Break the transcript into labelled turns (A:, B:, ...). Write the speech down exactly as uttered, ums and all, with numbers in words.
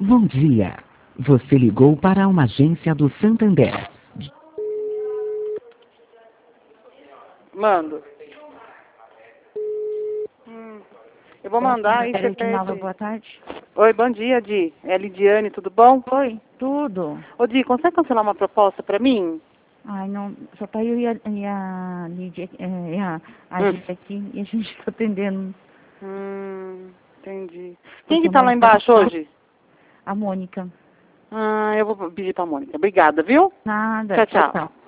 A: Bom dia. Você ligou para uma agência do Santander.
B: Mando. Hum, eu vou mandar e você pede.
C: Boa tarde.
B: Oi, bom dia, Di. É Lidiane, tudo bom?
C: Oi, tudo.
B: Ô, Di, consegue cancelar uma proposta pra mim?
C: Ai, não, só tá eu e a, e a Lídia, é, e a, a
B: Hum.
C: Lídia aqui, e a gente tá atendendo
B: Hum, entendi.
C: Porque
B: Quem que
C: o
B: tá lá
C: marido
B: embaixo
C: tá-
B: hoje?
C: a Mônica.
B: Ah, eu vou pedir pra Mônica. Obrigada, viu?
C: Nada.
B: Tchau, tchau.